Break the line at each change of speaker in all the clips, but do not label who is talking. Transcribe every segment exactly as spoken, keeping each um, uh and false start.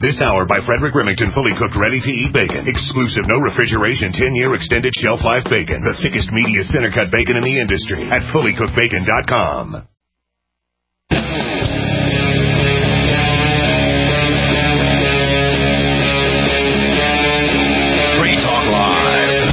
This hour by Frederick Remington, fully cooked, ready-to-eat bacon. Exclusive, no refrigeration, ten-year extended shelf life bacon. The thickest, meatiest, center-cut bacon in the industry at fully cooked bacon dot com.
Free Talk Live.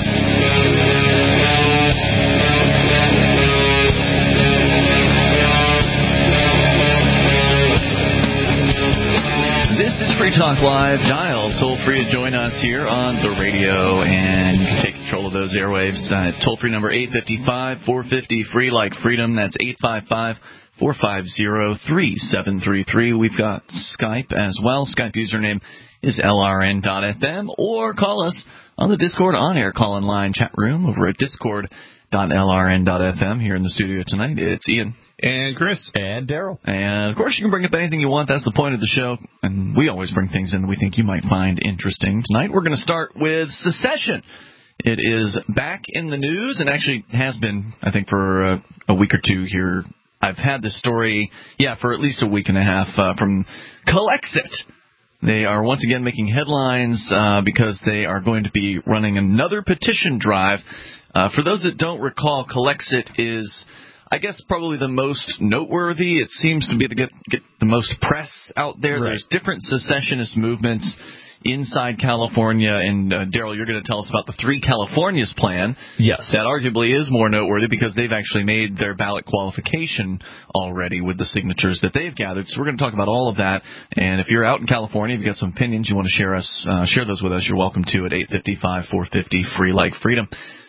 This is Free Talk Live. Dial toll free to join us here on the radio, and you can take control of those airwaves at toll free number eight five five, four five zero, free like freedom. That's eight five five, four five zero, three seven three three. We've got Skype as well. Skype username is L R N dot F M, or call us on the Discord on-air call-in line chat room over at discord dot L R N dot F M. Here in the studio tonight, it's Ian.
And Chris.
And Daryl.
And, of course, you can bring up anything you want. That's the point of the show. And we always bring things in that we think you might find interesting. Tonight we're going to start with secession. It is back in the news, and actually has been, I think, for a, a week or two here. I've had this story, yeah, for at least a week and a half uh, from Calexit. They are once again making headlines uh, because they are going to be running another petition drive. Uh, for those that don't recall, Calexit is, I guess, probably the most noteworthy. It seems to be the get, get the most press out there. Right. There's different secessionist movements inside California, and uh, Daryl, you're going to tell us about the Three Californias plan.
Yes.
That arguably is more noteworthy because they've actually made their ballot qualification already with the signatures that they've gathered. So we're going to talk about all of that. And if you're out in California, if you've got some opinions you want to share us, uh, share those with us, you're welcome to at eight five five, four five zero, free like freedom.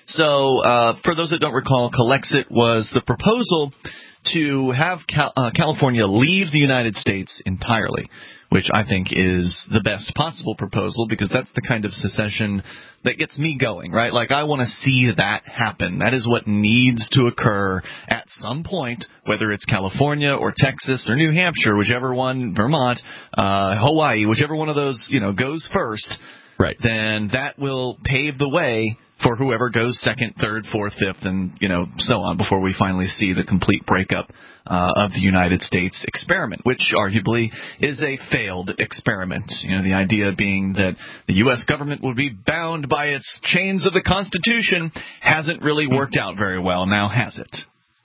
So uh, for those that don't recall, Calexit was the proposal to have Cal- uh, California leave the United States entirely, which I think is the best possible proposal because that's the kind of secession that gets me going, right? Like, I want to see that happen. That is what needs to occur at some point, whether it's California or Texas or New Hampshire, whichever one, Vermont, uh, Hawaii, whichever one of those, you know, goes first. Right. Then that will pave the way for whoever goes second, third, fourth, fifth, and, you know, so on, before we finally see the complete breakup uh, of the United States experiment, which arguably is a failed experiment. You know, the idea being that the U S government would be bound by its chains of the Constitution hasn't really worked out very well. Now, has it?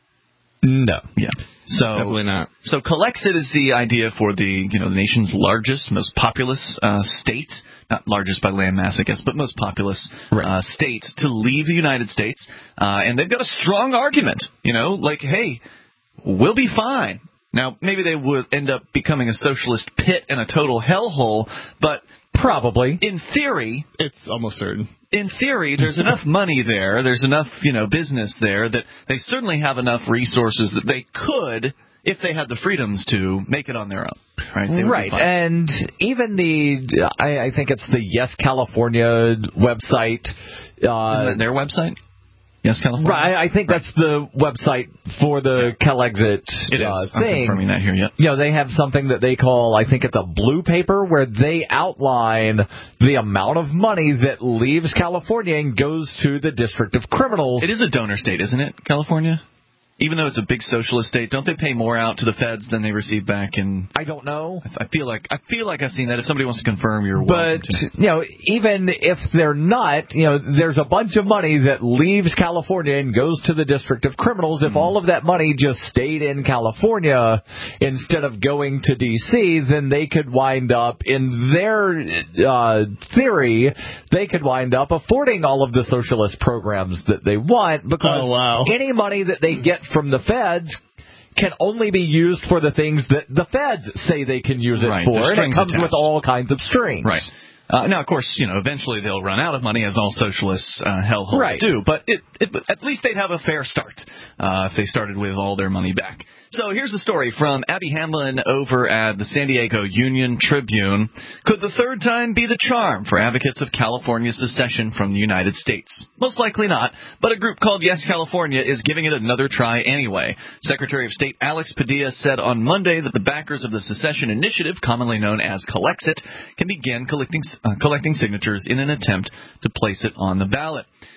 No.
Yeah. So
definitely not.
So Calexit is the idea for the, you know, the nation's largest, most populous uh, state. Not largest by land mass, I guess, but most populous right. uh, state to leave the United States. Uh, and they've got a strong argument, you know, like, hey, we'll be fine. Now, maybe they would end up becoming a socialist pit and a total hellhole, but
probably,
in theory,
it's almost certain.
In theory, there's enough money there, there's enough, you know, business there that they certainly have enough resources that they could, if they had the freedoms to, make it on their own. Right,
right. And even the, I, I think it's the Yes California website.
Uh, Isn't that their website? Yes California?
Right, I think right. that's the website for the yeah. Calexit
it
uh,
is.
thing.
I'm confirming that here yet.
You know, they have something that they call, I think it's a blue paper, where they outline the amount of money that leaves California and goes to the District of Criminals.
It is a donor state, isn't it, California? Even though it's a big socialist state, don't they pay more out to the feds than they receive back in?
I don't know.
I feel like I feel like I've seen that. If somebody wants to confirm, you're
But
welcome to.
you know, even if they're not, you know, there's a bunch of money that leaves California and goes to the District of Criminals. If mm. all of that money just stayed in California instead of going to D C, then they could wind up, in their uh, theory, they could wind up affording all of the socialist programs that they want because
oh, wow.
any money that they get from the feds can only be used for the things that the feds say they can use it
right.
for. And it comes
attached.
with all kinds of strings.
Right. Uh, now, of course, you know, eventually they'll run out of money, as all socialists uh, hellholes
right.
do. But it, it, at least they'd have a fair start uh, if they started with all their money back. So here's the story from Abby Hamlin over at the San Diego Union Tribune. Could the third time be the charm for advocates of California's secession from the United States? Most likely not, but a group called Yes California is giving it another try anyway. Secretary of State Alex Padilla said on Monday that the backers of the secession initiative, commonly known as Calexit, can begin collecting, uh, collecting signatures in an attempt to place it on the ballot.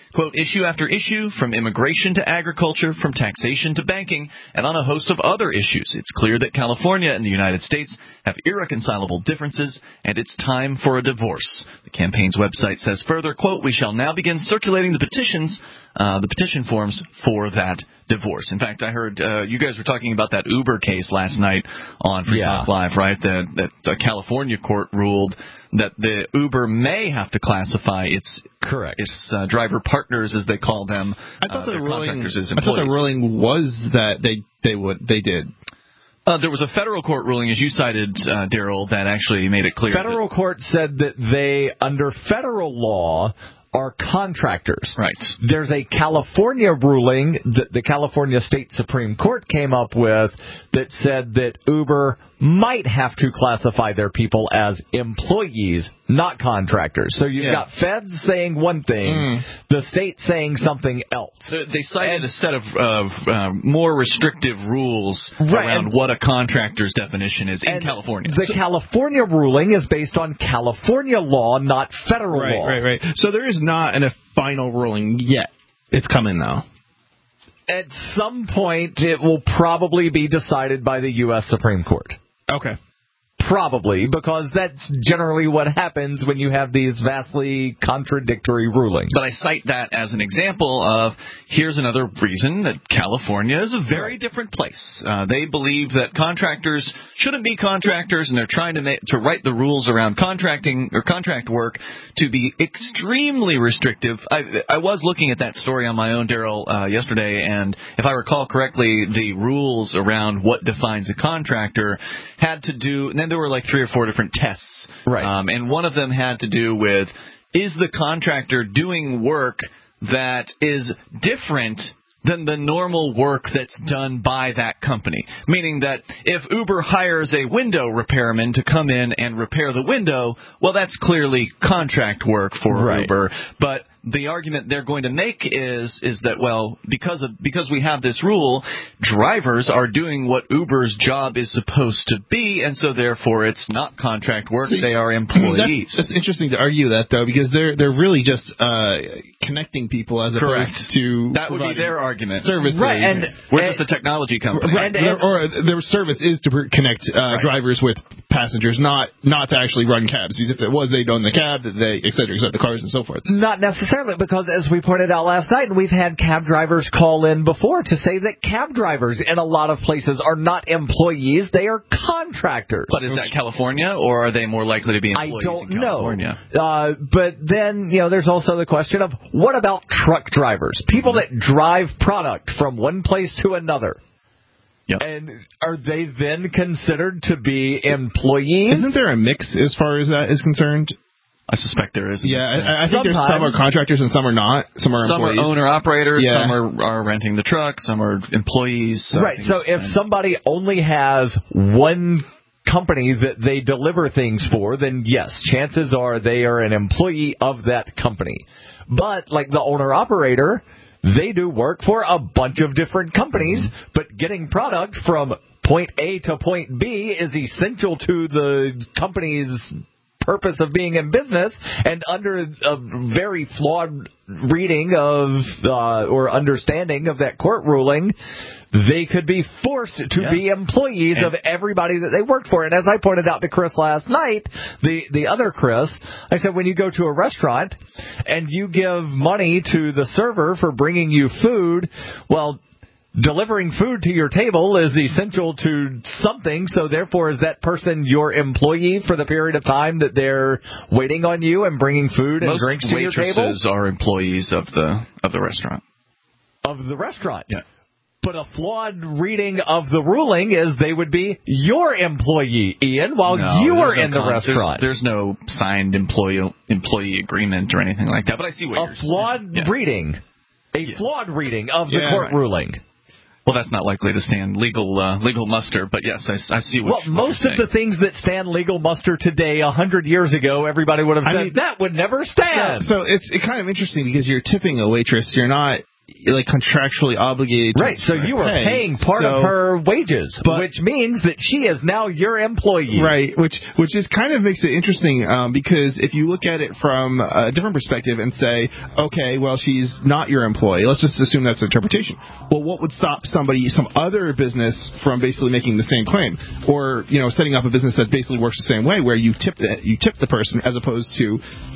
Quote, issue after issue, from immigration to agriculture, from taxation to banking, and on a host of other issues, it's clear that California and the United States have irreconcilable differences, and it's time for a divorce. The campaign's website says further, quote, we shall now begin circulating the petitions, uh, the petition forms for that divorce. In fact, I heard uh, you guys were talking about that Uber case last night on Free
Yeah.
Talk Live, right? That, that a California court ruled that the Uber may have to classify its
Correct.
its uh, driver partners, as they call them,
I thought
uh,
the
their
ruling.
contractors as
I thought
employees.
the ruling was that they they would they did.
Uh, there was a federal court ruling, as you cited, uh, Daryl, that actually made it clear.
Federal
that,
court said that they, under federal law, are contractors.
Right.
There's a California ruling that the California State Supreme Court came up with that said that Uber might have to classify their people as employees, not contractors. So you've
Yeah.
got feds saying one thing,
Mm.
the state saying something else.
So they cited
And-
a set of, of uh, more restrictive rules
Right,
around
and-
what a contractor's definition is in
And
California.
The California ruling is based on California law, not federal
Right,
law.
right, right. So there is not an, a final ruling yet. It's coming though.
At some point, it will probably be decided by the U S Supreme Court.
Okay.
Probably, because that's generally what happens when you have these vastly contradictory rulings.
But I cite that as an example of here's another reason that California is a very different place. Uh, they believe that contractors shouldn't be contractors, and they're trying to make, to write the rules around contracting or contract work to be extremely restrictive. I, I was looking at that story on my own, Daryl, uh, yesterday, and if I recall correctly, the rules around what defines a contractor had to do, and then there were like three or four different tests.
Right.
Um, and one of them had to do with, is the contractor doing work that is different than the normal work that's done by that company? Meaning that if Uber hires a window repairman to come in and repair the window, well, that's clearly contract work for
Right.
Uber. But the argument they're going to make is is that, well, because of because we have this rule, drivers are doing what Uber's job is supposed to be, and so therefore it's not contract work.
See,
they are employees.
That's, that's interesting to argue that though, because they're they're really just uh, connecting people as
Correct.
opposed to
That would be their argument.
services.
Right, and
We're
and-
just a technology company.
Right,
And- and-
or their service is to connect uh,
Right.
drivers with passengers, not not to actually run cabs. Because if it was, they'd own the cab, they et cetera, et cetera, the cars and so forth.
Not necessarily, because as we pointed out last night, and we've had cab drivers call in before to say that cab drivers in a lot of places are not employees, they are contractors.
But is that California, or are they more likely to be
I
employees
don't
in
know.
California?
Uh, but then, you know, there's also the question of what about truck drivers? People that drive product from one place to another.
Yep.
And are they then considered to be employees?
Isn't there a mix as far as that is concerned?
I suspect there is. a
Yeah,
mix there.
I, I think there's some
Sometimes.
are contractors and some are not. Some are
Some are
employees.
owner-operators,
Yeah.
some are, are renting the truck, some are employees. So I
Right.
think
So
it
if
depends.
somebody only has one company that they deliver things for, then yes, chances are they are an employee of that company. But like the owner-operator, they do work for a bunch of different companies, but getting product from point A to point B is essential to the company's purpose of being in business, and under a very flawed reading of uh, or understanding of that court ruling, they could be forced to
Yeah.
be employees
And-
of everybody that they work for. And as I pointed out to Chris last night, the the other Chris, I said when you go to a restaurant and you give money to the server for bringing you food, well, delivering food to your table is essential to something, so therefore is that person your employee for the period of time that they're waiting on you and bringing food and
most
drinks to your table?
waitresses are employees of the of the restaurant.
Of the restaurant.
Yeah.
But a flawed reading of the ruling is they would be your employee, Ian, while
No,
you
there's
are
no
in the
con-
restaurant.
There's, there's no signed employee employee agreement or anything like that. But I see what
a
you're
flawed
saying. Yeah.
reading. A
Yeah.
flawed reading of the
Yeah,
court
right.
ruling.
Well, that's not likely to stand legal uh, legal muster. But yes, I, I see what.
Well,
you're- what
most
you're
of the
saying.
things that stand legal muster today, a hundred years ago, everybody would have
I
said
mean-
that would never stand.
So it's it kind of interesting because you're tipping a waitress. You're not like contractually obligated to
right, so you are
pay.
paying part
so,
of her wages,
but,
which means that she is now your employee.
Right, which which is kind of makes it interesting um, because if you look at it from a different perspective and say, okay, well, she's not your employee, let's just assume that's the interpretation. Well, what would stop somebody, some other business, from basically making the same claim, or you know, setting up a business that basically works the same way, where you tip the, you tip the person as opposed to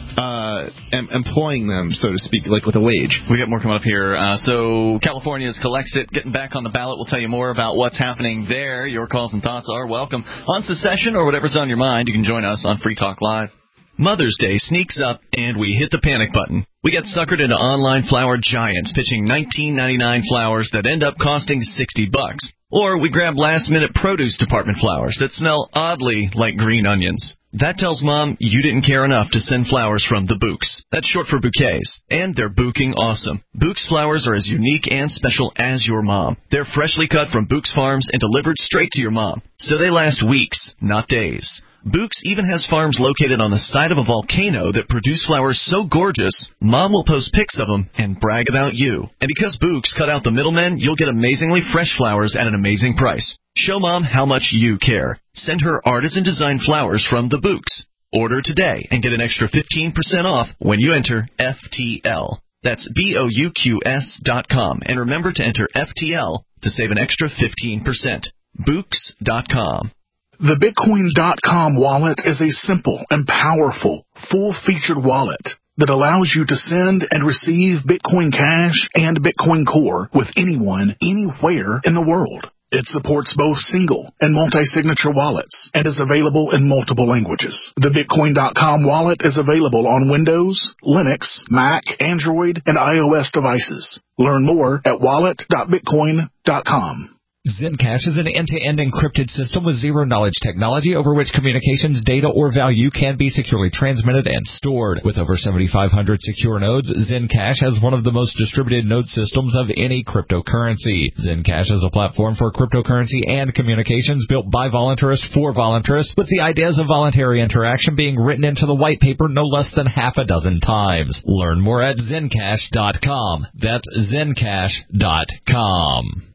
uh, em- employing them, so to speak, like with a wage.
We got more coming up here. Uh, so California's Calexit getting back on the ballot. We'll tell you more about what's happening there. Your calls and thoughts are welcome on secession or whatever's on your mind. You can join us on Free Talk Live. Mother's Day sneaks up, and we hit the panic button. We get suckered into online flower giants pitching nineteen ninety-nine flowers that end up costing sixty bucks. Or we grab last-minute produce department flowers that smell oddly like green onions. That tells Mom you didn't care enough to send flowers from the Bouqs. That's short for bouquets. And they're bouquing awesome. Bouqs flowers are as unique and special as your mom. They're freshly cut from Bouqs farms and delivered straight to your mom. So they last weeks, not days. Bouqs even has farms located on the side of a volcano that produce flowers so gorgeous, Mom will post pics of them and brag about you. And because Bouqs cut out the middlemen, you'll get amazingly fresh flowers at an amazing price. Show Mom how much you care. Send her artisan-designed flowers from the Bouqs. Order today and get an extra fifteen percent off when you enter F T L. That's B O U Q S dot com. And remember to enter F T L to save an extra fifteen percent. Bouqs dot com.
The Bitcoin dot com wallet is a simple and powerful, full-featured wallet that allows you to send and receive Bitcoin Cash and Bitcoin Core with anyone, anywhere in the world. It supports both single and multi-signature wallets and is available in multiple languages. The Bitcoin dot com wallet is available on Windows, Linux, Mac, Android, and iOS devices. Learn more at wallet dot bitcoin dot com.
Zencash is an end-to-end encrypted system with zero-knowledge technology over which communications, data, or value can be securely transmitted and stored. With over seventy-five hundred secure nodes, Zencash has one of the most distributed node systems of any cryptocurrency. Zencash is a platform for cryptocurrency and communications built by voluntarists for voluntarists, with the ideas of voluntary interaction being written into the white paper no less than half a dozen times. Learn more at Zencash dot com. That's Zencash dot com.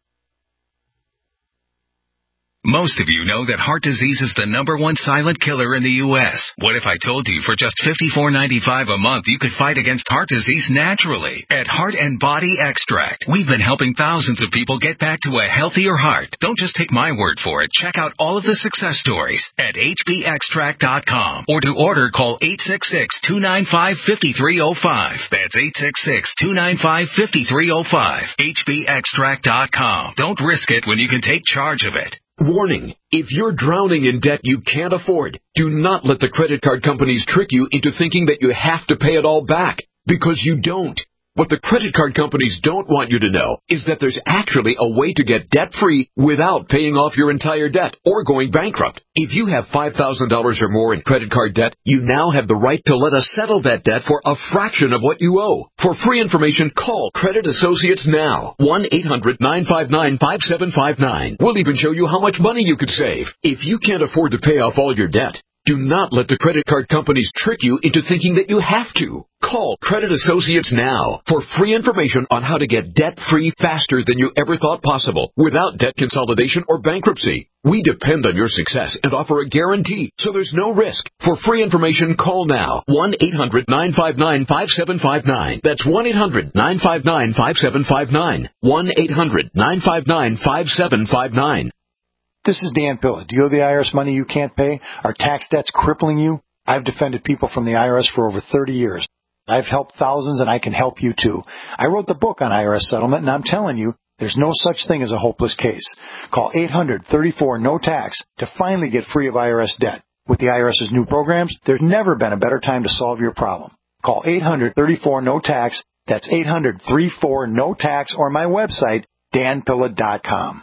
Most of you know that heart disease is the number one silent killer in the U S What if I told you for just fifty-four ninety-five a month you could fight against heart disease naturally? At Heart and Body Extract, we've been helping thousands of people get back to a healthier heart. Don't just take my word for it. Check out all of the success stories at H B extract dot com. Or to order, call eight six six, two nine five, five three zero five. That's eight six six, two nine five, five three zero five. H B extract dot com. Don't risk it when you can take charge of it.
Warning, if you're drowning in debt you can't afford, do not let the credit card companies trick you into thinking that you have to pay it all back, because you don't. What the credit card companies don't want you to know is that there's actually a way to get debt-free without paying off your entire debt or going bankrupt. If you have five thousand dollars or more in credit card debt, you now have the right to let us settle that debt for a fraction of what you owe. For free information, call Credit Associates now. one eight hundred, nine five nine, five seven five nine. We'll even show you how much money you could save. If you can't afford to pay off all your debt, do not let the credit card companies trick you into thinking that you have to. Call Credit Associates now for free information on how to get debt-free faster than you ever thought possible without debt consolidation or bankruptcy. We depend on your success and offer a guarantee, so there's no risk. For free information, call now. one eight hundred, nine five nine, five seven five nine. That's one eight hundred, nine five nine, five seven five nine. one eight hundred, nine five nine, five seven five nine.
This is Dan Pilla. Do you owe the I R S money you can't pay? Are tax debts crippling you? I've defended people from the I R S for over thirty years. I've helped thousands, and I can help you too. I wrote the book on I R S settlement, and I'm telling you, there's no such thing as a hopeless case. Call eight hundred, thirty-four, no tax to finally get free of I R S debt. With the IRS's new programs, there's never been a better time to solve your problem. Call eight hundred, thirty-four, no tax. That's eight hundred, thirty-four, no tax, or my website, dan pilla dot com.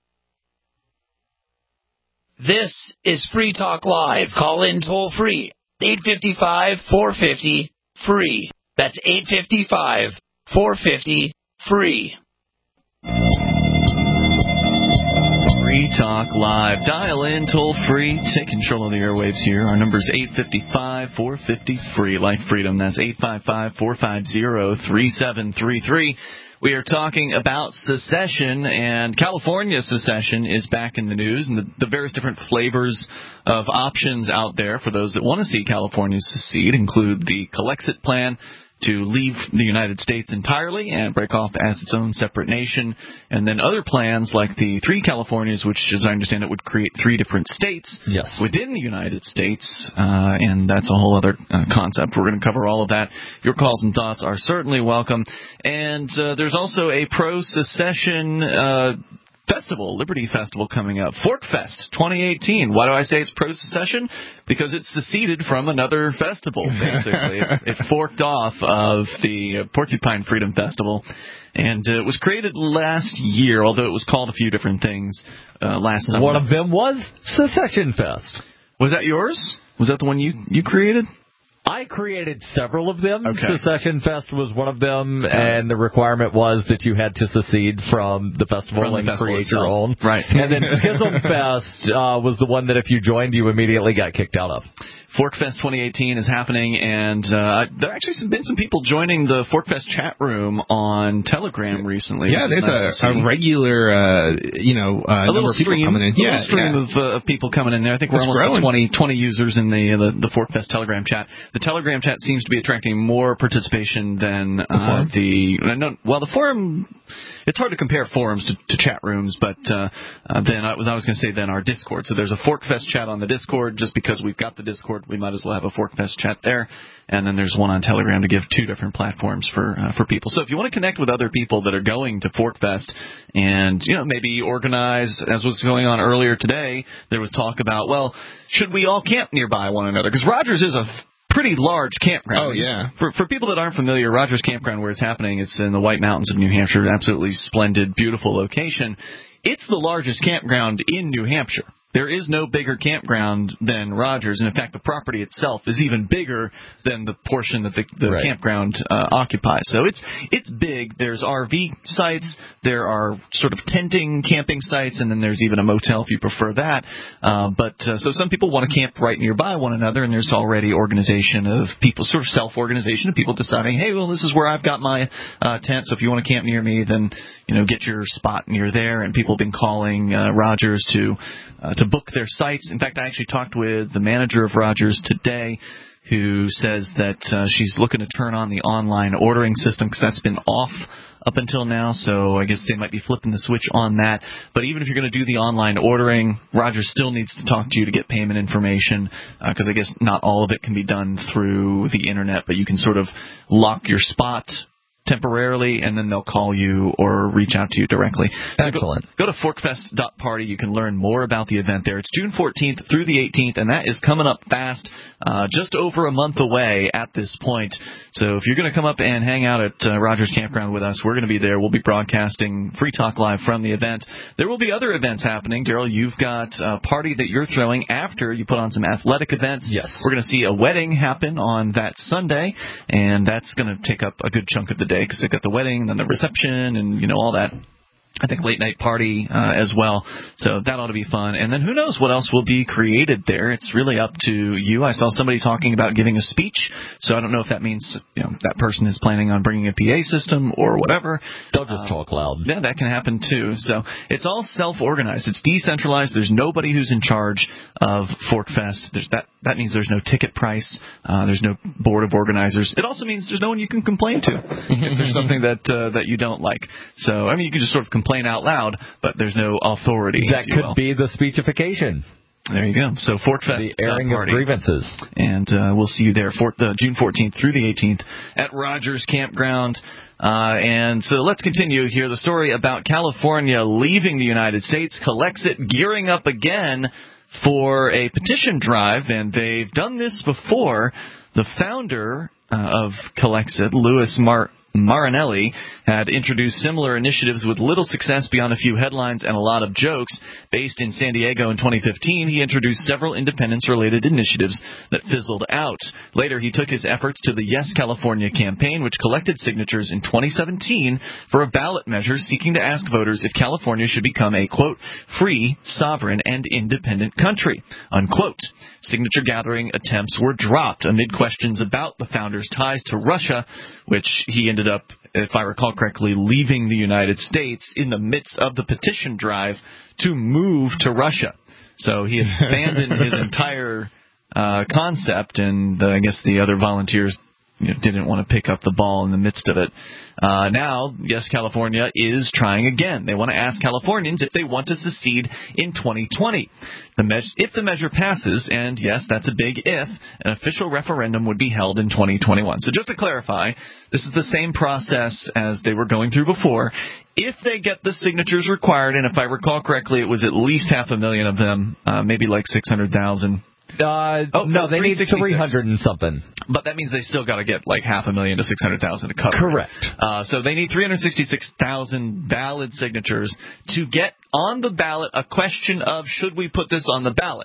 This is Free Talk Live. Call in toll free. eight five five, four five zero, free. That's eight five five, four five zero, free.
Free Talk Live. Dial in toll free. Take control of the airwaves here. Our number is eight five five, four five zero, free. Life Freedom. That's eight five five, four five zero, three seven three three. We are talking about secession, and California secession is back in the news, and the, the various different flavors of options out there for those that want to see California secede include the Calexit plan, to leave the United States entirely and break off as its own separate nation, and then other plans like the Three Californias, which, as I understand it, would create three different states
yes.
within the United States, uh, and that's a whole other uh, concept. We're going to cover all of that. Your calls and thoughts are certainly welcome. And uh, there's also a pro-secession uh festival, Liberty Festival coming up. ForkFest twenty eighteen. Why do I say it's pro-secession? Because it's seceded from another festival, basically. it, it forked off of the Porcupine Freedom Festival, and uh, it was created last year, although it was called a few different things uh, last summer.
One of them was Secession Fest.
Was that yours? Was that the one you, you created?
I created several of them.
Okay.
Secession Fest was one of them, and the requirement was that you had to secede from the festival
from the
and
festival
create
itself.
your own.
Right.
And then Schism Fest uh, was the one that if you joined, you immediately got kicked out of.
ForkFest twenty eighteen is happening, and uh, there actually have been some people joining the ForkFest chat room on Telegram recently.
Yeah, there's
nice
a, a regular, uh, you know, uh,
a
number of people
stream,
coming in.
A
Yeah,
little stream
yeah.
of, uh, of people coming in there. I think we're
It's
almost
growing.
at twenty, twenty users in the, the the ForkFest Telegram chat. The Telegram chat seems to be attracting more participation than uh, the, the no, well, the forum. It's hard to compare forums to, to chat rooms, but uh, uh, then I was, I was going to say then our Discord. So there's a ForkFest chat on the Discord. Just because we've got the Discord, we might as well have a ForkFest chat there. And then there's one on Telegram to give two different platforms for uh, for people. So if you want to connect with other people that are going to ForkFest and, you know, maybe organize, as was going on earlier today, there was talk about, well, should we all camp nearby one another? Because Rogers is a pretty large campground.
Oh, yeah.
For for people that aren't familiar, Rogers Campground, where it's happening, it's in the White Mountains of New Hampshire. Absolutely splendid, beautiful location. It's the largest campground in New Hampshire. There is no bigger campground than Rogers, and in fact, the property itself is even bigger than the portion that the, the
right.
campground uh, occupies. So it's it's big. There's R V sites, there are sort of tenting camping sites, and then there's even a motel if you prefer that. Uh, but uh, so some people want to camp right nearby one another, and there's already organization of people, sort of self-organization of people deciding, hey, well, this is where I've got my uh, tent, so if you want to camp near me, then you know get your spot near there. And people have been calling uh, Rogers to uh, to book their sites. In fact, I actually talked with the manager of Rogers today, who says that uh, she's looking to turn on the online ordering system because that's been off up until now, so I guess they might be flipping the switch on that. But even if you're going to do the online ordering, Rogers still needs to talk to you to get payment information because uh, I guess not all of it can be done through the Internet, but you can sort of lock your spot temporarily, and then they'll call you or reach out to you directly. So
Excellent.
Go, go to forkfest dot party. You can learn more about the event there. It's June fourteenth through the eighteenth, and that is coming up fast, uh, just over a month away at this point. So if you're going to come up and hang out at uh, Rogers Campground with us, we're going to be there. We'll be broadcasting Free Talk Live from the event. There will be other events happening. Daryl, you've got a party that you're throwing after you put on some athletic events.
Yes.
We're going to see a wedding happen on that Sunday, and that's going to take up a good chunk of the day, because they've got the wedding, then the reception, and, you know, all that. I think late night party uh, as well. So that ought to be fun. And then who knows what else will be created there. It's really up to you. I saw somebody talking about giving a speech. So I don't know if that means, you know, that person is planning on bringing a P A system or whatever.
They'll just uh, talk loud.
Yeah, that can happen too. So it's all self-organized. It's decentralized. There's nobody who's in charge of ForkFest. There's that. That means there's no ticket price. Uh, there's no board of organizers. It also means there's no one you can complain to if there's something that uh, that you don't like. So I mean, you can just sort of complain out loud, but there's no authority.
That could will. be the speechification.
There you go. So ForkFest,
the airing of grievances,
and uh, we'll see you there for uh, June fourteenth through the eighteenth at Rogers Campground. Uh, and so let's continue here. The story about California leaving the United States. Calexit gearing up again for a petition drive, and they've done this before. The founder uh, of Calexit, Louis Mar- Marinelli had introduced similar initiatives with little success beyond a few headlines and a lot of jokes. Based in San Diego in twenty fifteen, he introduced several independence-related initiatives that fizzled out. Later, he took his efforts to the Yes California campaign, which collected signatures in twenty seventeen for a ballot measure seeking to ask voters if California should become a, quote, free, sovereign, and independent country, unquote. Signature gathering attempts were dropped amid questions about the founder's ties to Russia, which he ended up, if I recall correctly, leaving the United States in the midst of the petition drive to move to Russia. So he abandoned his entire uh, concept, and uh, I guess the other volunteers you know, didn't want to pick up the ball in the midst of it. Uh, now, Yes California is trying again. They want to ask Californians if they want to secede in twenty twenty. The me- if the measure passes, and yes, that's a big if, an official referendum would be held in twenty twenty-one. So just to clarify, this is the same process as they were going through before. If they get the signatures required, and if I recall correctly, it was at least half a million of them, uh, maybe like six hundred thousand.
Uh,
oh,
no, they need three hundred and something.
But that means they still got to get like half a million to six hundred thousand to cover.
Correct.
Uh, so they need three hundred sixty-six thousand valid signatures to get on the ballot a question of should we put this on the ballot.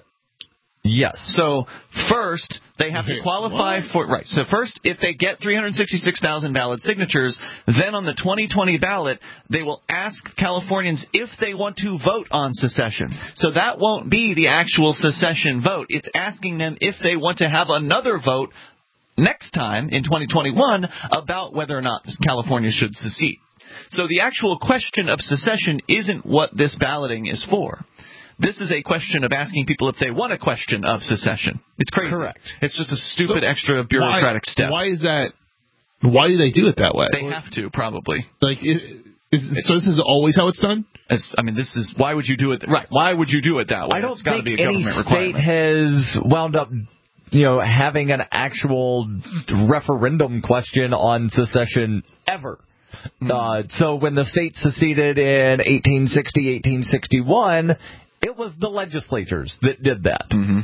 Yes. So first, they have to qualify what? for right. So first, if they get three hundred sixty-six thousand valid signatures, then on the twenty twenty ballot, they will ask Californians if they want to vote on secession. So that won't be the actual secession vote. It's asking them if they want to have another vote next time in twenty twenty-one about whether or not California should secede. So the actual question of secession isn't what this balloting is for. This is a question of asking people if they want a question of secession. It's crazy.
Correct.
It's just a stupid
so
extra bureaucratic
why,
step.
Why is that? Why do they do it that way?
They have to, probably.
Like, it, is, so this is always how it's done?
As, I mean, this is, why would you do it? Right. Why would you do it that way?
I don't
it's gotta
think
be a
any
government
state has wound up, you know, having an actual referendum question on secession ever. Mm-hmm. Uh, so when the state seceded in eighteen sixty, eighteen sixty-one, it was the legislatures that did that. Mm-hmm.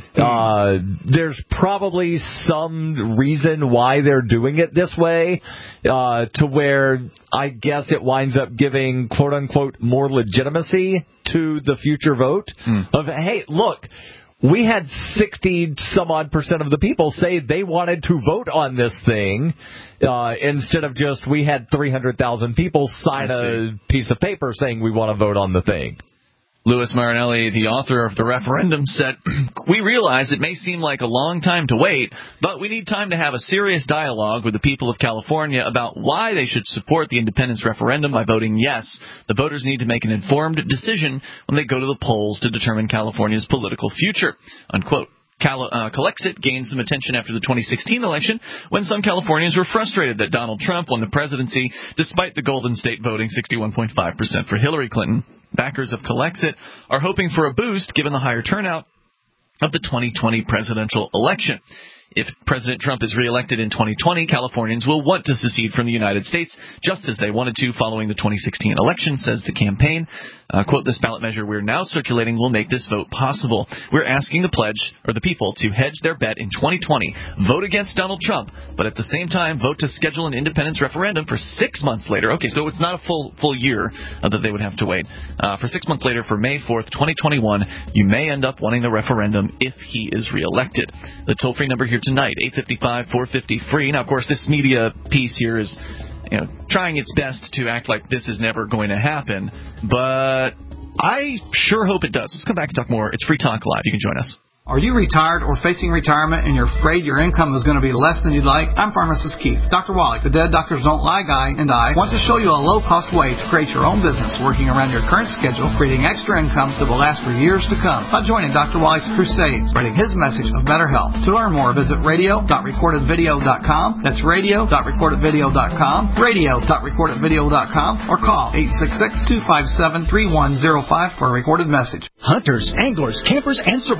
Uh, there's probably some reason why they're doing it this way, uh, to where I guess it winds up giving, quote-unquote, more legitimacy to the future vote mm. of, hey, look, we had sixty some odd percent of the people say they wanted to vote on this thing, uh, instead of just we had three hundred thousand people sign a piece of paper saying we want to vote on the thing.
Louis Marinelli, the author of the referendum, said, we realize it may seem like a long time to wait, but we need time to have a serious dialogue with the people of California about why they should support the independence referendum by voting yes. The voters need to make an informed decision when they go to the polls to determine California's political future, unquote. Cal- uh, Calexit gained some attention after the twenty sixteen election when some Californians were frustrated that Donald Trump won the presidency despite the Golden State voting sixty-one point five percent for Hillary Clinton. Backers of Calexit are hoping for a boost given the higher turnout of the twenty twenty presidential election. If President Trump is reelected in twenty twenty, Californians will want to secede from the United States, just as they wanted to following the twenty sixteen election, says the campaign. Uh, quote, this ballot measure we're now circulating will make this vote possible. We're asking the pledge, or the people, to hedge their bet in twenty twenty, vote against Donald Trump, but at the same time vote to schedule an independence referendum for six months later. Okay, so it's not a full full year uh, that they would have to wait. Uh, for six months later, for May fourth, twenty twenty-one, you may end up wanting the referendum if he is reelected. The toll-free number here tonight, eight five five, four five zero, free. Now, of course, this media piece here is, you know, trying its best to act like this is never going to happen, but I sure hope it does. Let's come back and talk more. It's Free Talk Live. You can join us.
Are you retired or facing retirement and you're afraid your income is going to be less than you'd like? I'm Pharmacist Keith. Doctor Wallach, the Dead Doctors Don't Lie guy, and I want to show you a low-cost way to create your own business working around your current schedule, creating extra income that will last for years to come by joining Doctor Wallach's crusades, spreading his message of better health. To learn more, visit radio dot recorded video dot com. That's radio dot recorded video dot com, radio dot recorded video dot com, or call eight six six, two five seven, three one zero five for a recorded message.
Hunters, anglers, campers, and survivalists.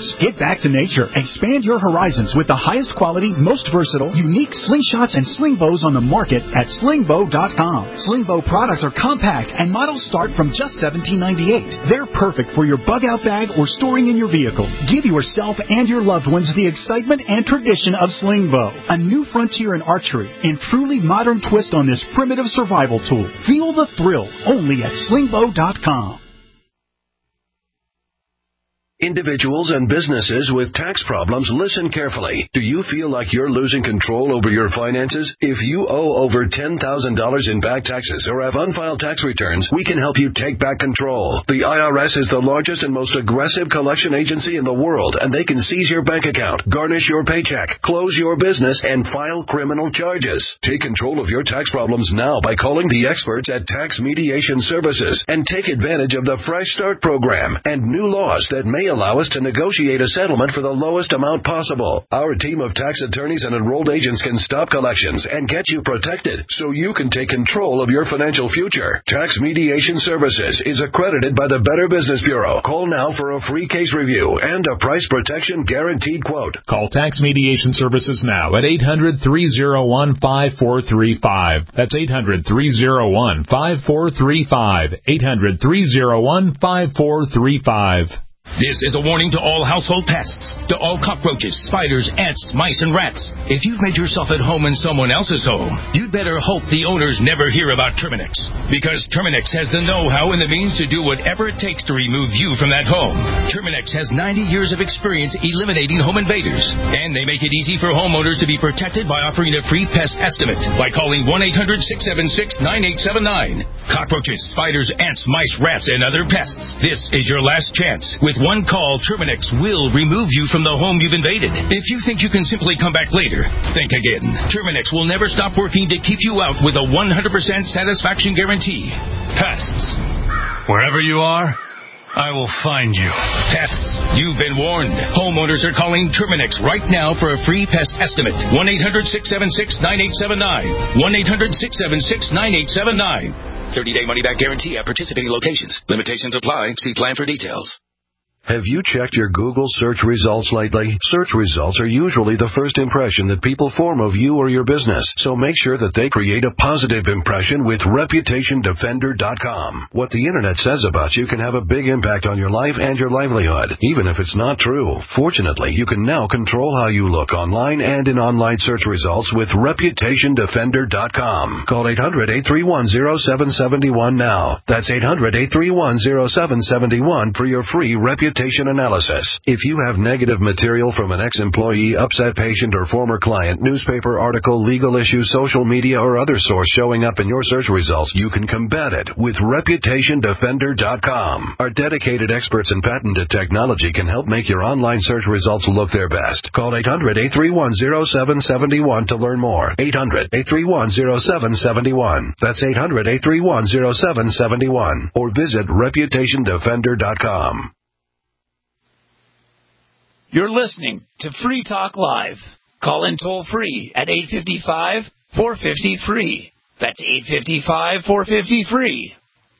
sports. Get back to nature. Expand your horizons with the highest quality, most versatile, unique slingshots and sling bows on the market at sling bow dot com. Sling bow products are compact and models start from just seventeen ninety-eight. They're perfect for your bug out bag or storing in your vehicle. Give yourself and your loved ones the excitement and tradition of sling bow, a new frontier in archery and truly modern twist on this primitive survival tool. Feel the thrill only at sling bow dot com.
Individuals and businesses with tax problems, listen carefully. Do you feel like you're losing control over your finances? If you owe over ten thousand dollars in back taxes or have unfiled tax returns, we can help you take back control. The I R S is the largest and most aggressive collection agency in the world, and they can seize your bank account, garnish your paycheck, close your business, and file criminal charges. Take control of your tax problems now by calling the experts at Tax Mediation Services and take advantage of the Fresh Start program and new laws that may allow us to negotiate a settlement for the lowest amount possible. Our team of tax attorneys and enrolled agents can stop collections and get you protected so you can take control of your financial future. Tax Mediation Services is accredited by the Better Business Bureau. Call now for a free case review and a price protection guaranteed quote.
Call Tax Mediation Services now at eight hundred, three oh one, five four three five. That's eight hundred, three oh one, five four three five. eight hundred, three oh one, five four three five.
This is a warning to all household pests, to all cockroaches, spiders, ants, mice, and rats. If you've made yourself at home in someone else's home, you'd better hope the owners never hear about Terminix. Because Terminix has the know-how and the means to do whatever it takes to remove you from that home. Terminix has ninety years of experience eliminating home invaders. And they make it easy for homeowners to be protected by offering a free pest estimate by calling one eight hundred, six seven six, nine eight seven nine. Cockroaches, spiders, ants, mice, rats, and other pests. This is your last chance. With one call, Terminix will remove you from the home you've invaded. If you think you can simply come back later, think again. Terminix will never stop working to keep you out with a one hundred percent satisfaction guarantee. Pests.
Wherever you are, I will find you.
Pests. You've been warned. Homeowners are calling Terminix right now for a free pest estimate. one eight hundred, six seven six, nine eight seven nine. one eight hundred, six seven six, nine eight seven nine. thirty-day money-back guarantee at participating locations. Limitations apply. See plan for details.
Have you checked your Google search results lately? Search results are usually the first impression that people form of you or your business, so make sure that they create a positive impression with reputation defender dot com. What the internet says about you can have a big impact on your life and your livelihood, even if it's not true. Fortunately, you can now control how you look online and in online search results with reputation defender dot com. Call eight hundred, eight three one, zero seven seven one now. That's eight hundred, eight three one, zero seven seven one for your free reputation analysis. If you have negative material from an ex-employee, upset patient, or former client, newspaper article, legal issue, social media, or other source showing up in your search results, you can combat it with reputation defender dot com. Our dedicated experts in patented technology can help make your online search results look their best. Call eight hundred, eight three one, zero seven seven one to learn more. eight hundred, eight three one, zero seven seven one. That's eight hundred, eight three one, zero seven seven one. Or visit reputation defender dot com.
You're listening to Free Talk Live. Call in toll free at eight five five, four five zero, free. That's eight five five, four five zero, free.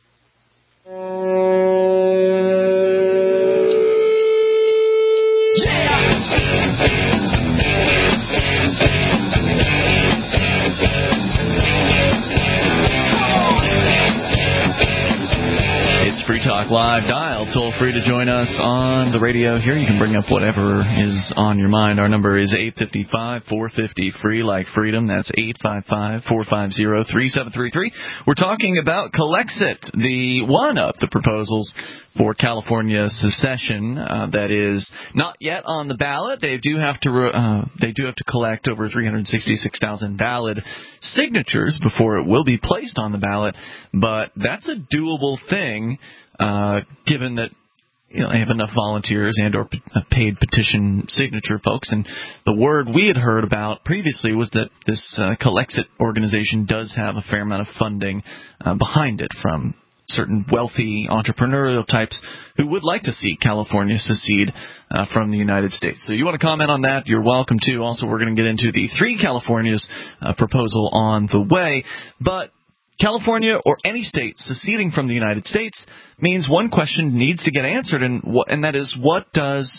Free Talk Live. Dial toll free to join us on the radio here. You can bring up whatever is on your mind. Our number is eight five five, four five zero, free, like freedom. That's eight five five, four five zero, three seven three three. We're talking about Calexit, the one of the proposals for California secession uh, that is not yet on the ballot. They do have to uh, they do have to collect over three hundred sixty-six thousand valid signatures before it will be placed on the ballot. But that's a doable thing, uh, given that you know they have enough volunteers and or paid petition signature folks. And the word we had heard about previously was that this uh, Calexit organization does have a fair amount of funding uh, behind it from certain wealthy entrepreneurial types who would like to see California secede uh, from the United States. So you want to comment on that, you're welcome to. Also, we're going to get into the Three Californias uh, proposal on the way. But California or any state seceding from the United States means one question needs to get answered, and, wh- and that is, what does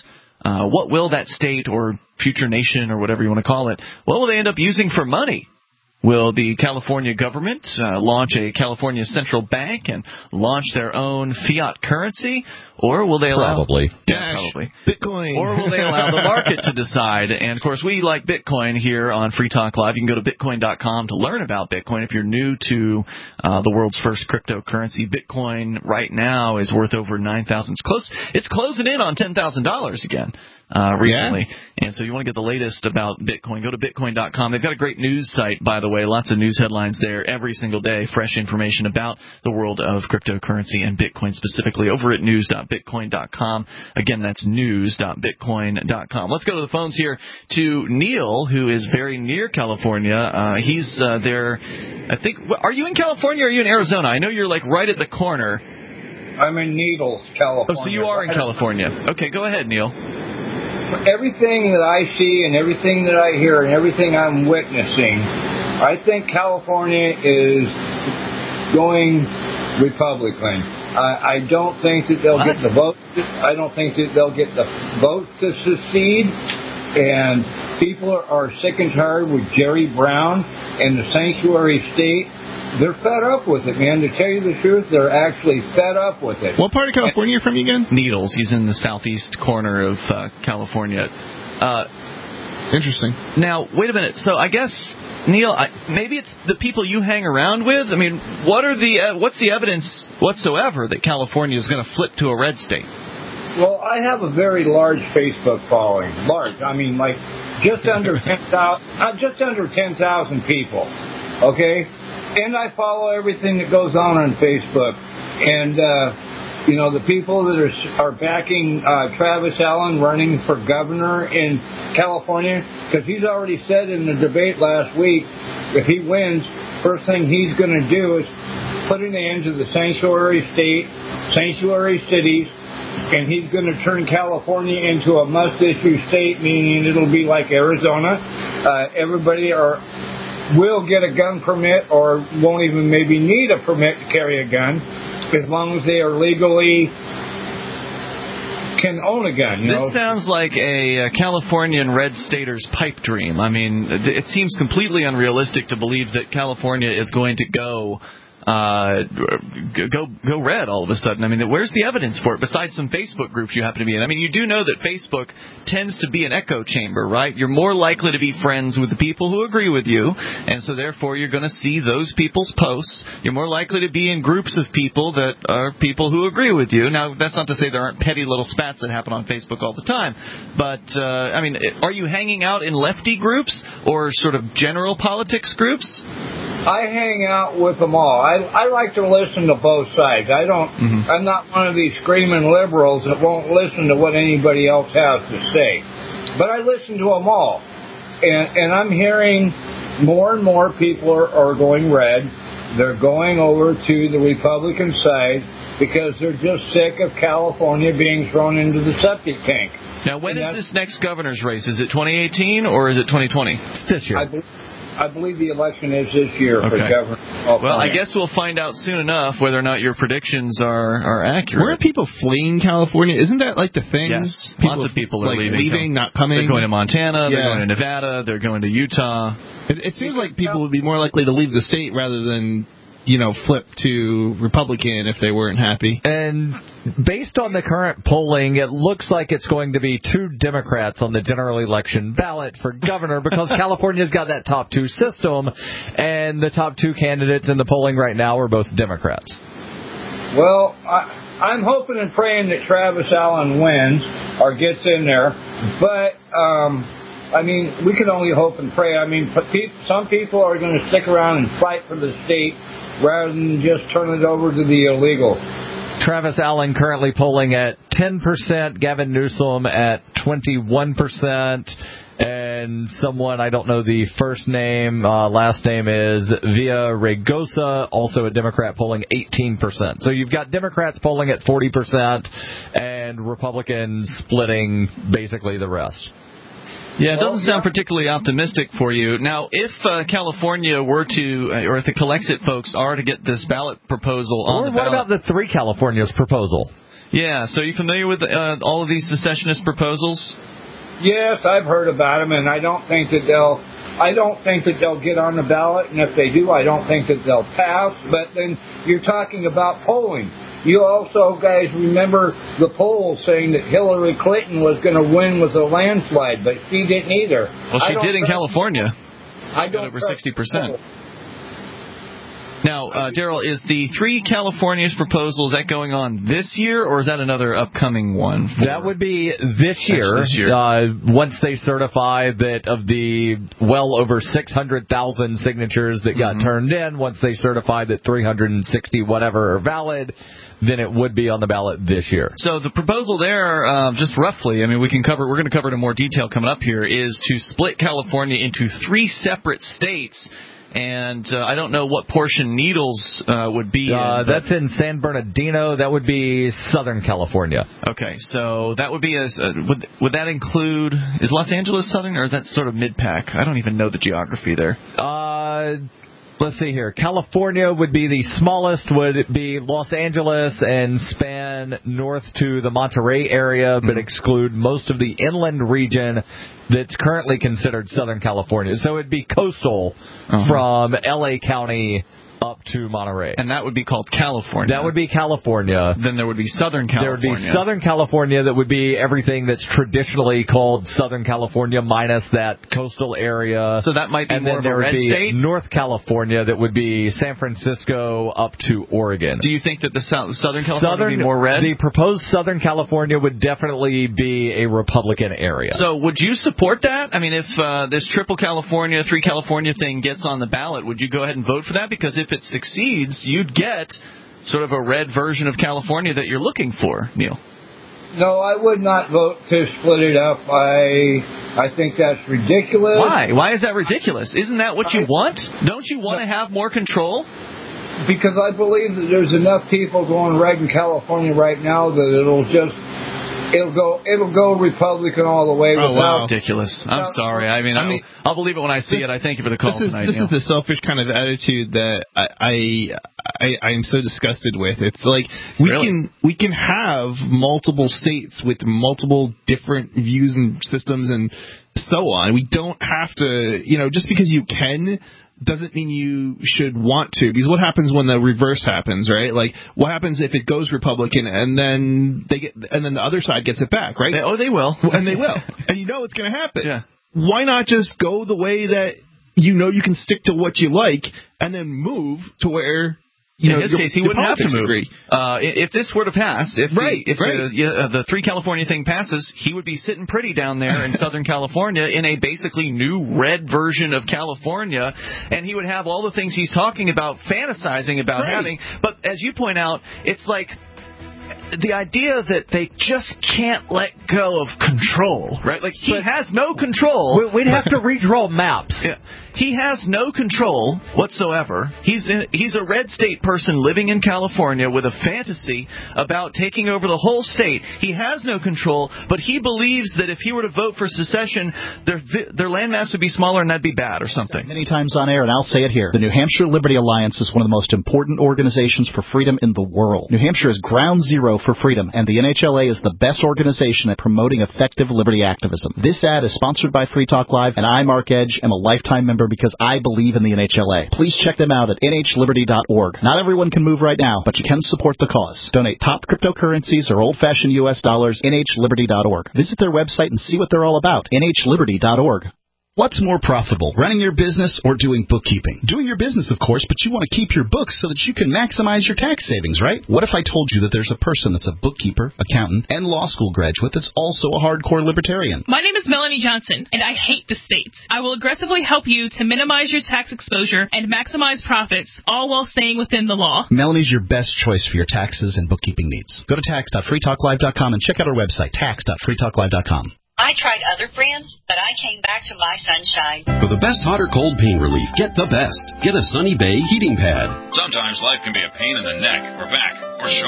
uh, what will that state or future nation or whatever you want to call it, what will they end up using for money? Will the California government uh, launch a California central bank and launch their own fiat currency? Or will they allow...
Probably.
Yeah, probably.
Bitcoin.
Or will they allow the market to decide? And, of course, we like Bitcoin here on Free Talk Live. You can go to bitcoin dot com to learn about Bitcoin. If you're new to uh, the world's first cryptocurrency, Bitcoin right now is worth over nine thousand dollars. It's close. It's closing in on ten thousand dollars again. Uh, recently. Yeah. And so you want to get the latest about Bitcoin, go to bitcoin dot com. They've got a great news site, by the way. Lots of news headlines there every single day. Fresh information about the world of cryptocurrency and Bitcoin specifically over at news dot bitcoin dot com. Again, that's news dot bitcoin dot com. Let's go to the phones here to Neil, who is very near California. Uh, he's uh, there, I think. Are you in California or are you in Arizona? I know you're like right at the corner.
I'm in Needles, California.
Oh, so you are in California. Okay, go ahead, Neil.
Everything that I see and everything that I hear and everything I'm witnessing, I think California is going Republican. I, I don't think that they'll what? get the vote. I don't think that they'll get the vote to secede. And people are sick and tired with Jerry Brown and the sanctuary state. They're fed up with it, man. To tell you the truth, they're actually fed up with it.
What part of California are you from again?
Needles. He's in the southeast corner of uh, California. Uh,
Interesting.
Now, wait a minute. So I guess, Neil, I, maybe it's the people you hang around with? I mean, what are the uh, what's the evidence whatsoever that California is going to flip to a red state?
Well, I have a very large Facebook following. Large. I mean, like, just under ten thousand, uh, just under ten thousand people. Okay? And I follow everything that goes on on Facebook. And, uh, you know, the people that are, are backing uh, Travis Allen running for governor in California, because he's already said in the debate last week, if he wins, first thing he's going to do is put an end to the sanctuary state, sanctuary cities, and he's going to turn California into a must-issue state, meaning it'll be like Arizona. Uh, everybody are... will get a gun permit or won't even maybe need a permit to carry a gun as long as they are legally can own a gun. You
this
know?
sounds like a, a Californian red stater's pipe dream. I mean, it seems completely unrealistic to believe that California is going to go uh, go go red all of a sudden. I mean, where's the evidence for it besides some Facebook groups you happen to be in? I mean, you do know that Facebook tends to be an echo chamber, right? You're more likely to be friends with the people who agree with you, and so therefore you're going to see those people's posts. You're more likely to be in groups of people that are people who agree with you. Now, that's not to say there aren't petty little spats that happen on Facebook all the time, but, uh, I mean, are you hanging out in lefty groups or sort of general politics groups?
I hang out with them all. I, I like to listen to both sides. I don't. Mm-hmm. I'm not one of these screaming liberals that won't listen to what anybody else has to say. But I listen to them all, and and I'm hearing more and more people are, are going red. They're going over to the Republican side because they're just sick of California being thrown into the septic tank.
Now, when and is this next governor's race? Is it twenty eighteen or is it twenty twenty?
It's this year.
I believe, I believe the election is this year
okay.
for governor.
Well, I guess we'll find out soon enough whether or not your predictions are, are accurate.
Where are people fleeing California? Isn't that like the thing?
Yes,
people,
lots of people are
like,
leaving.
leaving, not coming.
They're going to Montana,
yeah.
they're going to Nevada, they're going to Utah.
It, it seems like people would be more likely to leave the state rather than, you know, flip to Republican if they weren't happy.
And based on the current polling, it looks like it's going to be two Democrats on the general election ballot for governor because California's got that top two system, and the top two candidates in the polling right now are both Democrats.
Well, I, I'm hoping and praying that Travis Allen wins or gets in there, but um, I mean, we can only hope and pray. I mean, some people are going to stick around and fight for the state rather than just turn it over to the illegal.
Travis Allen currently polling at ten percent, Gavin Newsom at twenty-one percent, and someone, I don't know the first name, uh, last name is Villaraigosa, also a Democrat, polling eighteen percent. So you've got Democrats polling at forty percent and Republicans splitting basically the rest.
Yeah, it doesn't sound particularly optimistic for you. Now, if uh, California were to, or if the Calexit folks are to get this ballot proposal on
or
the
what
ballot...
about the Three Californias proposal?
Yeah, so are you familiar with uh, all of these secessionist proposals?
Yes, I've heard about them, and I don't think that they'll. I don't think that they'll get on the ballot, and if they do, I don't think that they'll pass. But then you're talking about polling. You also, guys, remember the poll saying that Hillary Clinton was going to win with a landslide, but she didn't either.
Well, she did in California.
I don't
over sixty percent. Now, uh, Daryl, is the Three Californias proposal, is that going on this year, or is that another upcoming one?
That would be this year,
this year.
Uh, once they certify that of the well over six hundred thousand signatures that got
Mm-hmm.
turned in, once they certify that three hundred sixty whatever are valid, then it would be on the ballot this year.
So the proposal there, uh, just roughly, I mean, we can cover, we're going to cover it in more detail coming up here, is to split California into three separate states. And uh, I don't know what portion Needles uh, would be
uh,
in.
That's in San Bernardino. That would be Southern California.
Okay, so that would be as uh, would would that include, is Los Angeles Southern, or is that sort of mid-pack? I don't even know the geography there.
Uh, let's see here. California would be the smallest, would be Los Angeles and span north to the Monterey area, but mm-hmm. exclude most of the inland region that's currently considered Southern California. So it'd be coastal uh-huh. from L A County up to Monterey.
And that would be called California.
That would be California.
Then there would be Southern California.
There would be Southern California that would be everything that's traditionally called Southern California minus that coastal area.
So that might be
and
more
then
of a
there
red
would be
state?
North California that would be San Francisco up to Oregon.
Do you think that the Southern California
Southern,
would be more red?
The proposed Southern California would definitely be a Republican area.
So would you support that? I mean, if uh, this triple California, three California thing gets on the ballot, would you go ahead and vote for that? Because if it succeeds, you'd get sort of a red version of California that you're looking for, Neil.
No, I would not vote to split it up. I I think that's ridiculous.
Why? Why is that ridiculous? Isn't that what you
I,
want? Don't you want to have more control?
Because I believe that there's enough people going red in California right now that it'll just It'll go. It'll go Republican all the way.
Oh
without,
wow, ridiculous! I'm sorry. I mean, I mean I'll, I'll believe it when I see
this,
it. I thank you for the call
this is,
tonight.
This
Neil.
is the selfish kind of attitude that I I, I I'm so disgusted with. It's like we
really?
can we can have multiple states with multiple different views and systems and so on. We don't have to, you know, just because you can doesn't mean you should want to, because what happens when the reverse happens, right? Like, what happens if it goes Republican and then they get, and then the other side gets it back, right?
They, oh, they will,
and they will, and you know it's going to happen.
Yeah.
Why not just go the way that you know you can stick to what you like, and then move to where. You
in
know,
his
your,
case, he
your
wouldn't have to move.
Agree.
Uh, if this were to pass, if
right,
the, if
right.
the, uh, the Three California thing passes, he would be sitting pretty down there in Southern California in a basically new red version of California, and he would have all the things he's talking about, fantasizing about
right.
having. But as you point out, it's like the idea that they just can't let go of control, right? Like, he but has no control.
We'd have to redraw maps.
Yeah. He has no control whatsoever. He's in, he's a red state person living in California with a fantasy about taking over the whole state. He has no control, but he believes that if he were to vote for secession, their their landmass would be smaller and that'd be bad or something.
Many times on air, and I'll say it here. The New Hampshire Liberty Alliance is one of the most important organizations for freedom in the world. New Hampshire is ground zero for freedom, and the N H L A is the best organization at promoting effective liberty activism. This ad is sponsored by Free Talk Live, and I, Mark Edge, am a lifetime member because I believe in the N H L A. Please check them out at N H liberty dot org. Not everyone can move right now, but you can support the cause. Donate top cryptocurrencies or old-fashioned U S dollars, N H liberty dot org. Visit their website and see what they're all about, N H liberty dot org.
What's more profitable, running your business or doing bookkeeping? Doing your business, of course, but you want to keep your books so that you can maximize your tax savings, right? What if I told you that there's a person that's a bookkeeper, accountant, and law school graduate that's also a hardcore libertarian?
My name is Melanie Johnson, and I hate the states. I will aggressively help you to minimize your tax exposure and maximize profits, all while staying within the law.
Melanie's your best choice for your taxes and bookkeeping needs. Go to tax dot free talk live dot com and check out our website, tax dot free talk live dot com.
I tried other brands, but I came back to My Sunshine.
For the best hot or cold pain relief, get the best. Get a Sunny Bay heating pad.
Sometimes life can be a pain in the neck or back or shoulder.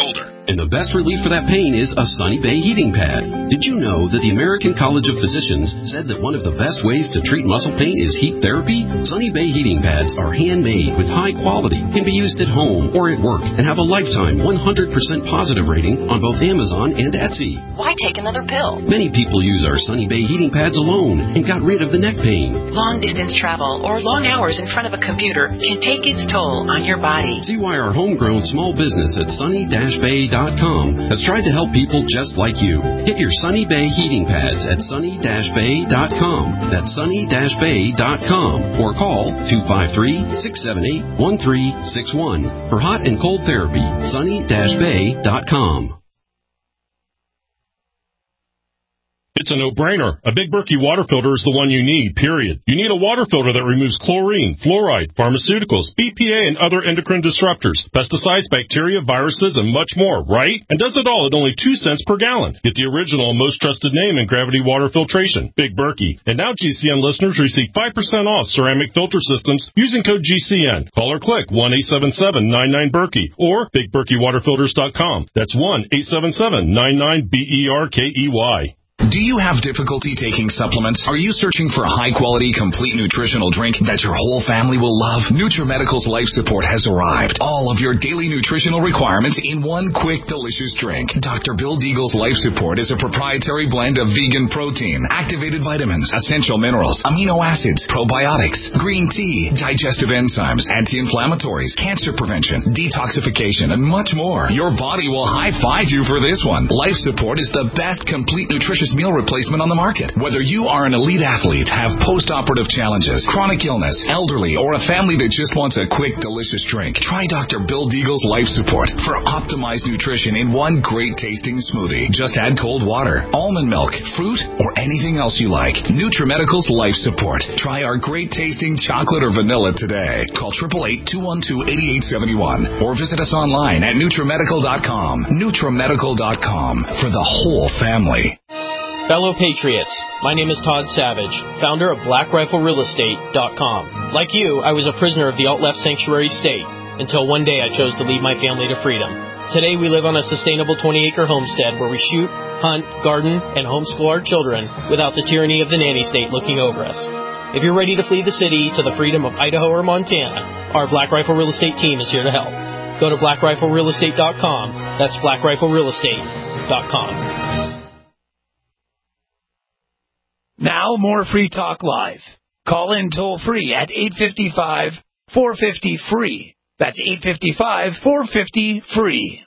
And the best relief for that pain is a Sunny Bay heating pad. Did you know that the American College of Physicians said that one of the best ways to treat muscle pain is heat therapy? Sunny Bay heating pads are handmade with high quality, can be used at home or at work, and have a lifetime one hundred percent positive rating on both Amazon and Etsy.
Why take another pill?
Many people use our Sunny Bay heating pads alone and got rid of the neck pain.
Long distance travel or long hours in front of a computer can take its toll on your body.
See why our homegrown small business at sunny dash bay dot com has tried to help people just like you. Get your Sunny Bay heating pads at sunny dash bay dot com. That's sunny dash bay dot com or call two five three, six seven eight, one three six one for hot and cold therapy. sunny dash bay dot com.
It's a no-brainer. A Big Berkey water filter is the one you need, period. You need a water filter that removes chlorine, fluoride, pharmaceuticals, B P A, and other endocrine disruptors, pesticides, bacteria, viruses, and much more, right? And does it all at only two cents per gallon. Get the original and most trusted name in gravity water filtration, Big Berkey. And now G C N listeners receive five percent off ceramic filter systems using code G C N. Call or click one eight seven seven, nine nine, Berkey or big berkey water filters dot com. That's one eight seven seven, nine nine, B E R K E Y.
Do you have difficulty taking supplements? Are you searching for a high-quality, complete nutritional drink that your whole family will love? NutriMedical's Life Support has arrived. All of your daily nutritional requirements in one quick, delicious drink. Doctor Bill Deagle's Life Support is a proprietary blend of vegan protein, activated vitamins, essential minerals, amino acids, probiotics, green tea, digestive enzymes, anti-inflammatories, cancer prevention, detoxification, and much more. Your body will high-five you for this one. Life Support is the best complete nutritious meal replacement on the market. Whether you are an elite athlete, have post-operative challenges, chronic illness, elderly, or a family that just wants a quick, delicious drink, try Doctor Bill Deagle's Life Support for optimized nutrition in one great-tasting smoothie. Just add cold water, almond milk, fruit, or anything else you like. NutriMedical's Life Support. Try our great-tasting chocolate or vanilla today. Call eight eight eight, two one two, eight eight seven one or visit us online at NutriMedical dot com. NutriMedical dot com for the whole family.
Fellow Patriots, my name is Todd Savage, founder of Black Rifle Real Estate dot com. Like you, I was a prisoner of the alt-left sanctuary state until one day I chose to lead my family to freedom. Today we live on a sustainable twenty-acre homestead where we shoot, hunt, garden, and homeschool our children without the tyranny of the nanny state looking over us. If you're ready to flee the city to the freedom of Idaho or Montana, our Black Rifle Real Estate team is here to help. Go to Black Rifle Real Estate dot com. That's Black Rifle Real Estate dot com.
Now, more Free Talk Live. Call in toll-free at eight five five, four five zero, free. That's eight five five, four five zero, free.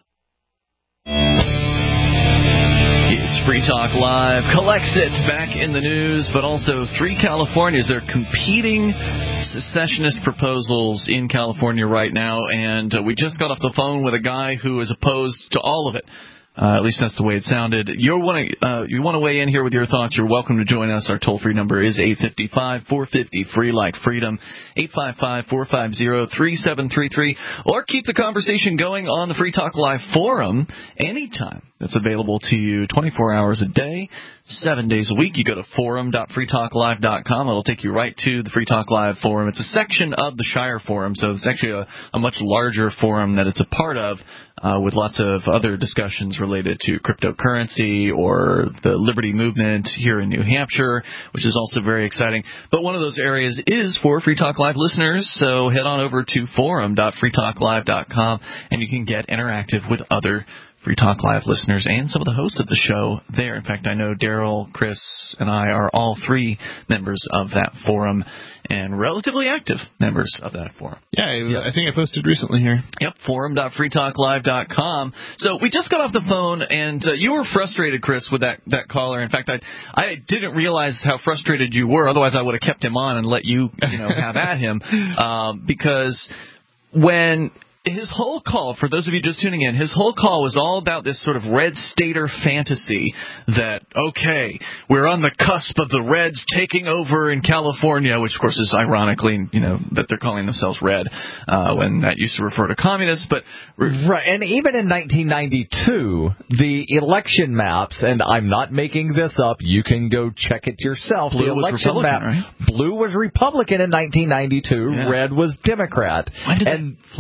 It's Free Talk Live. Collects it back in the news, but also three Californias. They're competing secessionist proposals in California right now, and uh, we just got off the phone with a guy who is opposed to all of it. Uh, at least that's the way it sounded. You want to uh, you want to weigh in here with your thoughts? You're welcome to join us. Our toll-free number is eight five five, four five zero, free like freedom, eight five five, four five zero, three seven three three, or keep the conversation going on the Free Talk Live forum anytime. That's available to you twenty-four hours a day, seven days a week. You go to forum dot free talk live dot com. It'll take you right to the Free Talk Live forum. It's a section of the Shire Forum, so it's actually a, a much larger forum that it's a part of, uh, with lots of other discussions related to cryptocurrency or the Liberty Movement here in New Hampshire, which is also very exciting. But one of those areas is for Free Talk Live listeners, so head on over to forum dot free talk live dot com, and you can get interactive with other Free Talk Live listeners and some of the hosts of the show there. In fact, I know Daryl, Chris, and I are all three members of that forum and relatively active members of that forum.
Yeah, I, yes. I think I posted recently here.
Yep, forum dot free talk live dot com. So we just got off the phone, and uh, you were frustrated, Chris, with that, that caller. In fact, I I didn't realize how frustrated you were. Otherwise, I would have kept him on and let you, you know, have at him. Um, because when... His whole call, for those of you just tuning in, his whole call was all about this sort of red stater fantasy that, okay, we're on the cusp of the Reds taking over in California, which, of course, is ironically, you know, that they're calling themselves red uh, when that used to refer to communists. But
right, and even in nineteen ninety-two, the election maps, and I'm not making this up, you can go check it yourself.
Blue
the election
was
map,
right?
Blue was Republican in nineteen ninety-two,
yeah.
red was Democrat.
Why did
and
they flip?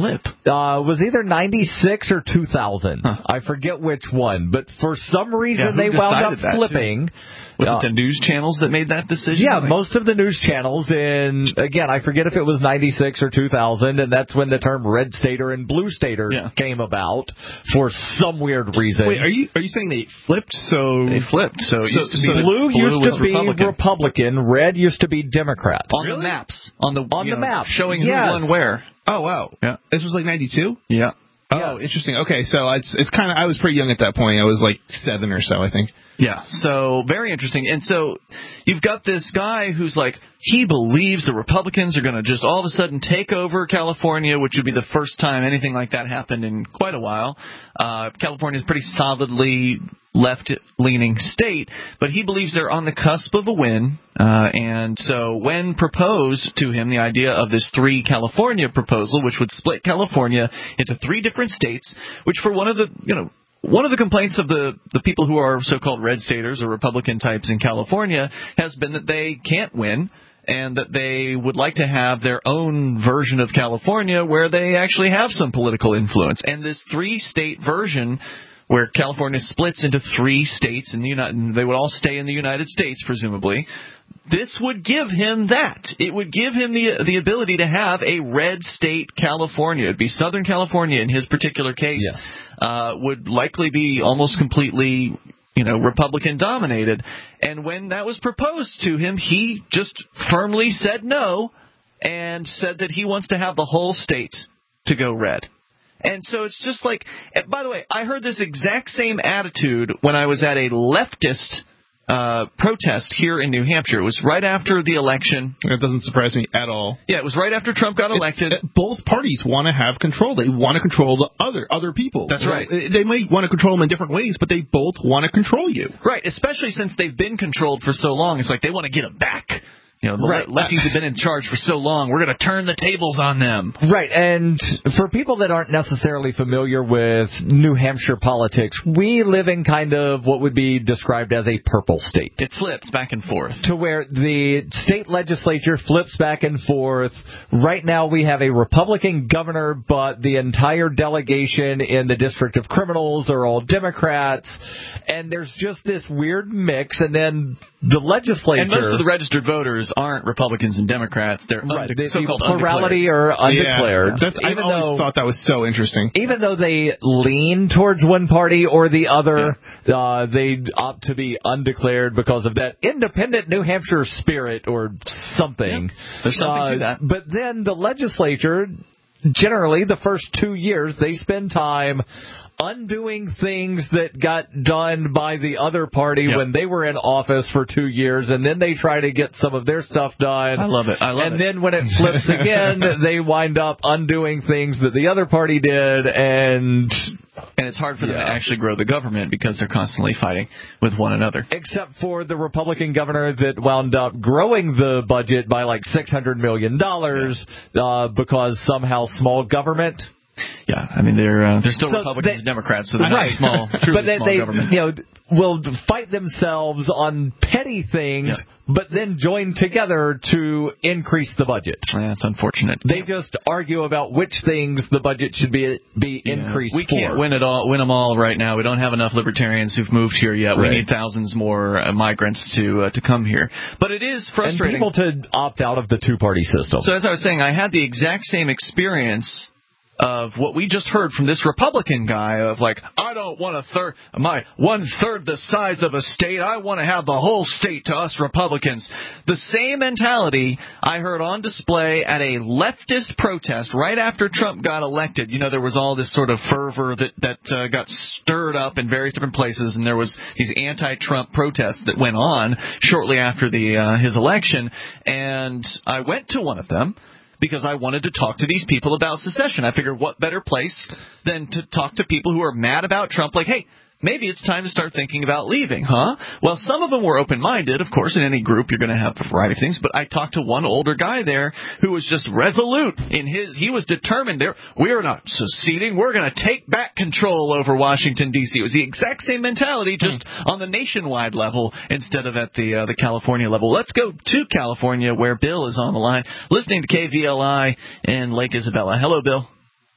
Uh, was either ninety-six or two thousand. Huh. I forget which one, but for some reason
yeah,
they wound up
that,
flipping.
Too? Was uh, it the news channels that made that decision?
Yeah,
like?
most of the news channels. And again, I forget if it was ninety-six or two thousand, and that's when the term red stater and blue stater yeah. came about for some weird reason.
Wait, are you are you saying they flipped? So
they flipped. So, it
so,
used to be
so blue, blue used to be
Republican.
Republican. Red used to be Democrat.
On
really?
the maps, on the
on the
know,
map,
showing
yes.
who won where.
Oh wow!
Yeah,
this was like ninety-two.
Yeah.
Oh, yes. Interesting. Okay, so it's it's kind of I was pretty young at that point. I was like seven or so, I think.
Yeah, so very interesting. And so you've got this guy who's like, he believes the Republicans are going to just all of a sudden take over California, which would be the first time anything like that happened in quite a while. Uh, California is a pretty solidly left-leaning state, but he believes they're on the cusp of a win. Uh, and so when proposed to him the idea of this three California proposal, which would split California into three different states, which for one of the, you know, One of the complaints of the, the people who are so-called red staters or Republican types in California has been that they can't win and that they would like to have their own version of California where they actually have some political influence. And this three-state version where California splits into three states in the United, they would all stay in the United States, presumably. This would give him that. It would give him the the ability to have a red state California. It'd be Southern California in his particular case.
Yes.
Uh, would likely be almost completely, you know, Republican dominated. And when that was proposed to him, he just firmly said no and said that he wants to have the whole state to go red. And so it's just like, by the way, I heard this exact same attitude when I was at a leftist uh, protest here in New Hampshire. It was right after the election.
It doesn't surprise me at all.
Yeah, it was right after Trump got elected.
It's, both parties want to have control. They want to control the other other people.
That's right.
They may want to control them in different ways, but they both want to control you.
Right, especially since they've been controlled for so long. It's like they want to get them back. You know, the
right.
lefties have been in charge for so long. We're going to turn the tables on them.
Right. And for people that aren't necessarily familiar with New Hampshire politics, we live in kind of what would be described as a purple state.
It flips back and forth.
To where the state legislature flips back and forth. Right now we have a Republican governor, but the entire delegation in the District of Criminals are all Democrats. And there's just this weird mix. And then the legislature...
And most of the registered voters aren't Republicans and Democrats. They're
right.
unde-
the
so-called
plurality
undeclared.
or undeclared.
Yeah. That's, I've always though, thought that was so interesting.
Even though they lean towards one party or the other, yeah. uh, they opt to be undeclared because of that independent New Hampshire spirit or something.
Yeah. There's something
uh,
to that.
But then the legislature, generally the first two years, they spend time undoing things that got done by the other party yep. when they were in office for two years, and then they try to get some of their stuff done.
I love it. I love
and
it.
And then when it flips again, they wind up undoing things that the other party did, and...
And it's hard for them
yeah.
to actually grow the government because they're constantly fighting with one another.
Except for the Republican governor that wound up growing the budget by like six hundred million dollars yeah. uh, because somehow small government...
Yeah, I mean they're uh, they're still
so
Republicans
they,
and Democrats, so they're
right.
not small, truly
but they,
small
they,
government.
You know, will fight themselves on petty things,
yeah.
but then join together to increase the budget.
Yeah, that's unfortunate.
They just argue about which things the budget should be be yeah. increased.
We
for.
can't win it all, win them all right now. We don't have enough libertarians who've moved here yet.
Right.
We need thousands more uh, migrants to uh, to come here. But it is frustrating.
And people to opt out of the two party system.
So as I was saying, I had the exact same experience of what we just heard from this Republican guy of like, I don't want a third, my one third the size of a state. I want to have the whole state to us Republicans. The same mentality I heard on display at a leftist protest right after Trump got elected. You know, there was all this sort of fervor that, that uh, got stirred up in various different places, and there was these anti-Trump protests that went on shortly after the uh, his election. And I went to one of them because I wanted to talk to these people about secession. I figured what better place than to talk to people who are mad about Trump, like, hey, maybe it's time to start thinking about leaving, huh? Well, some of them were open-minded. Of course, in any group, you're going to have a variety of things. But I talked to one older guy there who was just resolute in his, he was determined there, we're not seceding. We're going to take back control over Washington, D C It was the exact same mentality, just mm. on the nationwide level instead of at the, uh, the California level. Let's go to California where Bill is on the line, listening to K V L I in Lake Isabella. Hello, Bill.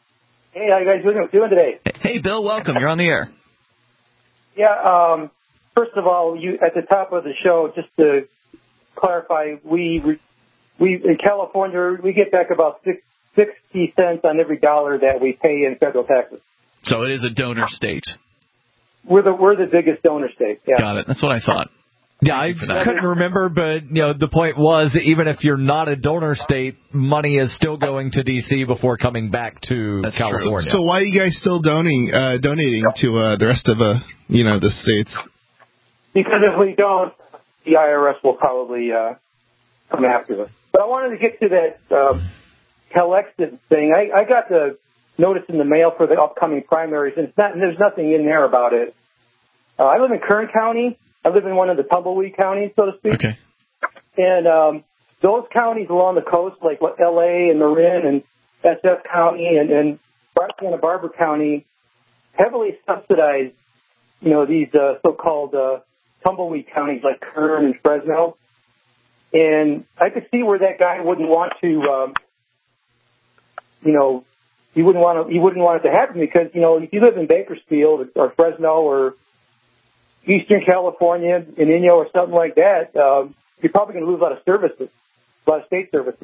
Hey, how you guys doing, doing today?
Hey, Bill, welcome. You're on the air.
Yeah, um, first of all, you at the top of the show, just to clarify, we we in California, we get back about six, sixty cents on every dollar that we pay in federal taxes.
So it is a donor state.
We're the we're the biggest donor state. Yeah.
Got it. That's what I thought.
Yeah, I couldn't remember, but you know, the point was, even if you're not a donor state, money is still going to D C before coming back to That's California.
True. So why are you guys still donating uh, donating to uh, the rest of uh, you know the states?
Because if we don't, the I R S will probably uh, come after us. But I wanted to get to that um, Calexit thing. I, I got the notice in the mail for the upcoming primaries, and it's not, there's nothing in there about it. Uh, I live in Kern County. I live in one of the tumbleweed counties, so to speak.
Okay.
And um, those counties along the coast, like L A and Marin and S F County and, and Santa Barbara County, heavily subsidize, you know, these uh, so-called uh, tumbleweed counties like Kern and Fresno. And I could see where that guy wouldn't want to, um, you know, he wouldn't want to, he wouldn't want it to happen because, you know, if you live in Bakersfield or Fresno or Eastern California, in Inyo or something like that, um, you're probably going to lose a lot of services, a lot of state services.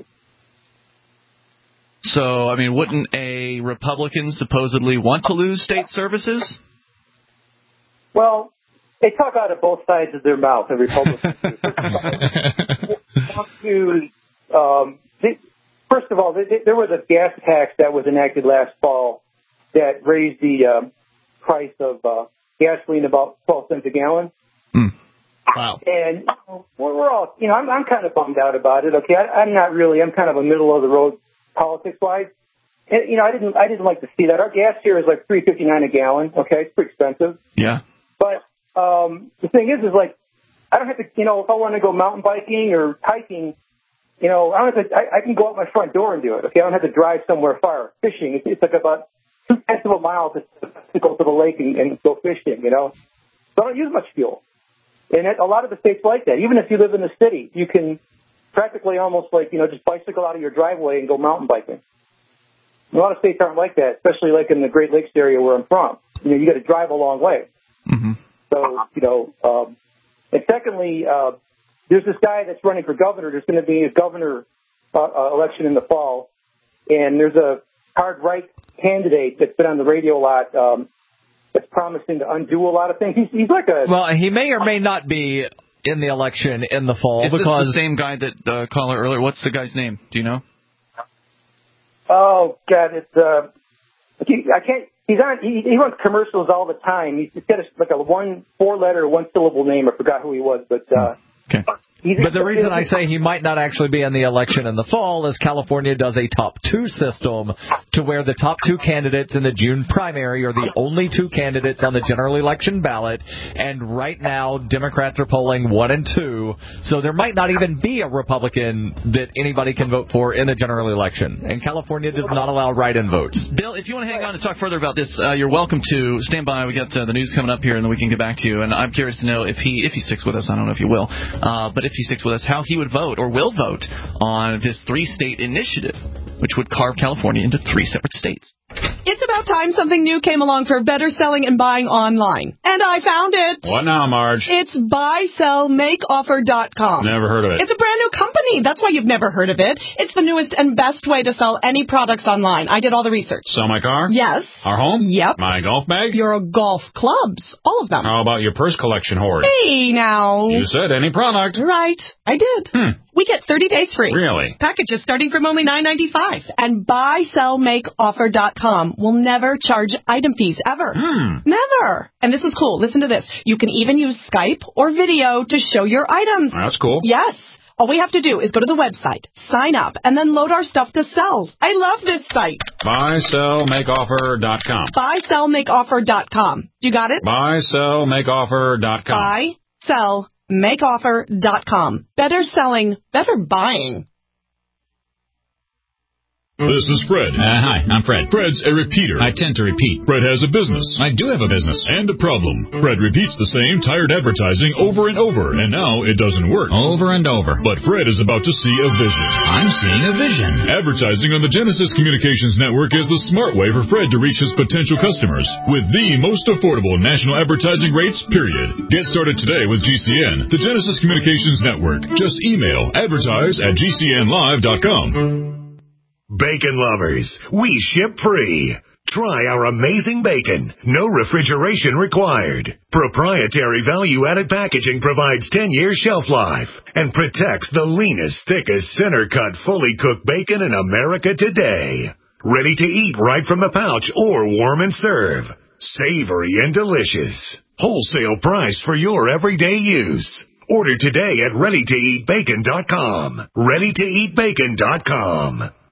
So, I mean, wouldn't a Republican supposedly want to lose state services?
Well, they talk out of both sides of their mouth, the Republicans. to, um, they, first of all, they, they, there was a gas tax that was enacted last fall that raised the um, price of uh, gasoline about twelve cents a gallon.
Mm.
Wow. And you know, we're, we're all, you know, I'm, I'm kind of bummed out about it. Okay, I, I'm not really. I'm kind of a middle of the road politics wise. And, you know, I didn't, I didn't like to see that. Our gas here is like three fifty nine a gallon. Okay, it's pretty expensive.
Yeah.
But um, the thing is, is like, I don't have to, you know, if I want to go mountain biking or hiking, you know, I don't have to. I, I can go out my front door and do it. Okay, I don't have to drive somewhere far. Fishing, it's, it's like about two tenths of a mile to, to go to the lake and, and go fishing, you know. So I don't use much fuel. And it, a lot of the states like that. Even if you live in the city, you can practically almost like, you know, just bicycle out of your driveway and go mountain biking. A lot of states aren't like that, especially like in the Great Lakes area where I'm from. You know, you got to drive a long way.
Mm-hmm.
So, you know, um, and secondly, uh, there's this guy that's running for governor. There's going to be a governor uh, uh, election in the fall. And there's a hard right candidate that's been on the radio a lot um, that's promising to undo a lot of things. He's, he's like a...
Well, he may or may not be in the election in the fall.
Is
because
this the same guy that the uh, caller earlier? What's the guy's name? Do you know?
Oh, God, it's... Uh, I can't... He's on... He, he runs commercials all the time. He's got a, like a one, four-letter, one-syllable name. I forgot who he was, but... Uh,
okay.
But the reason I say he might not actually be in the election in the fall is California does a top two system to where the top two candidates in the June primary are the only two candidates on the general election ballot. And right now, Democrats are polling one and two. So there might not even be a Republican that anybody can vote for in the general election. And California does not allow write-in votes.
Bill, if you want to hang on and talk further about this, uh, you're welcome to stand by. We got uh, the news coming up here, and then we can get back to you. And I'm curious to know if he if he sticks with us. I don't know if he will. Uh, but if he sticks with us, how he would vote or will vote on this three-state initiative, which would carve California into three separate states.
It's about time something new came along for better selling and buying online. And I found it.
What now, Marge?
It's buy sell make offer dot com.
Never heard of it.
It's a brand new company. That's why you've never heard of it. It's the newest and best way to sell any products online. I did all the research.
Sell my car?
Yes.
Our home?
Yep.
My golf bag?
Your golf clubs. All of them.
How about your purse collection hoard?
Hey, now.
You said any product.
Right. I did.
Hmm.
We get thirty days free.
Really?
Packages starting from only nine ninety-five. And buy sell make offer dot com will never charge item fees, ever.
Hmm.
Never. And this is cool. Listen to this. You can even use Skype or video to show your items.
That's cool.
Yes. All we have to do is go to the website, sign up, and then load our stuff to sell. I love this site.
buy sell make offer dot com.
buy sell make offer dot com. You got it?
buy sell make offer dot com.
buy sell make offer dot com. Better selling, better buying.
This is Fred.
Uh, hi, I'm Fred.
Fred's a repeater.
I tend to repeat.
Fred has a business.
I do have a business.
And a problem. Fred repeats the same tired advertising over and over, and now it doesn't work.
Over and over.
But Fred is about to see a vision.
I'm seeing a vision.
Advertising on the Genesis Communications Network is the smart way for Fred to reach his potential customers with the most affordable national advertising rates, period. Get started today with G C N, the Genesis Communications Network. Just email advertise at G C N live dot com.
Bacon lovers, we ship free. Try our amazing bacon. No refrigeration required. Proprietary value-added packaging provides ten years shelf life and protects the leanest, thickest, center-cut, fully cooked bacon in America today. Ready to eat right from the pouch or warm and serve. Savory and delicious. Wholesale price for your everyday use. Order today at ready to eat bacon dot com. ready to eat bacon dot com.